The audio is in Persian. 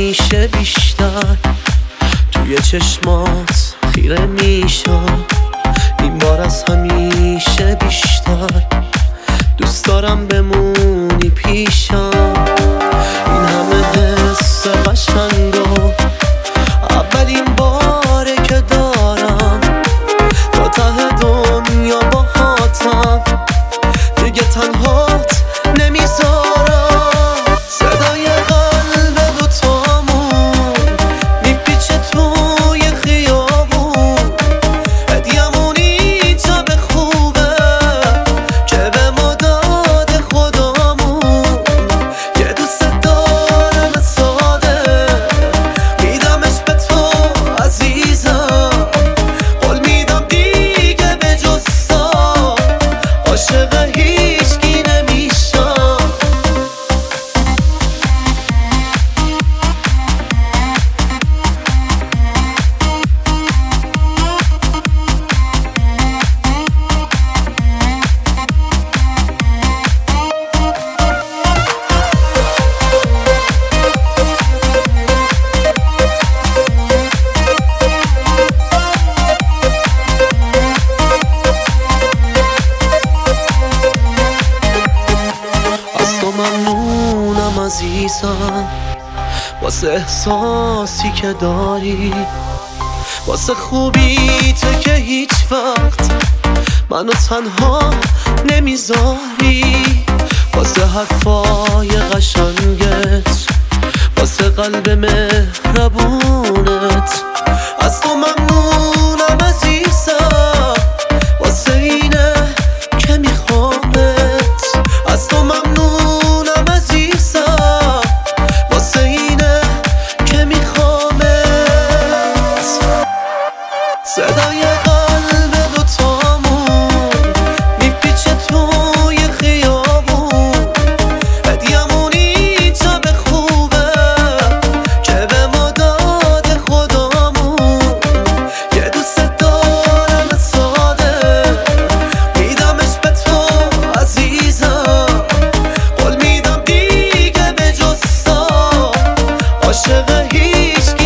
همیشه بیشتر توی چشمات خیره میشم، این بار از همیشه بیشتر دوست دارم بمونی پیشم. این همه حس قشنگو اولین باره که دارم، تا ته دنیا باهاتم دیگه تنهات نمیذارم. صدای قلب دوتامون میپیچه توی خیابون، هدیه‌مونی تا به خوبه که به ما داده خدامون. یه دوست دارم ساده میدمش به تو عزیزم، قول میدم دیگه به جز تو عاشق هیچکی نمیشم. از تو ممنونم عزیزم، واسه احساسی که داری، واسه خوبی تو که هیچ وقت منو تنها نمیذاری، واسه حرفای قشنگت، واسه قلب مهربونت. از تو ممنونم عزیزم، واسه اینه که میخوامت. از تو ممنونم عزیزم، واسه اینه که میخوامت. صدای قلب دوتامون میپیچه توی خیابون، هدیه‌مونی تا به خوبه که به ما داده خدامون. یه دوست دارم ساده میدمش به تو عزیزم، قول میدم دیگه به جز تو عاشق هیچکی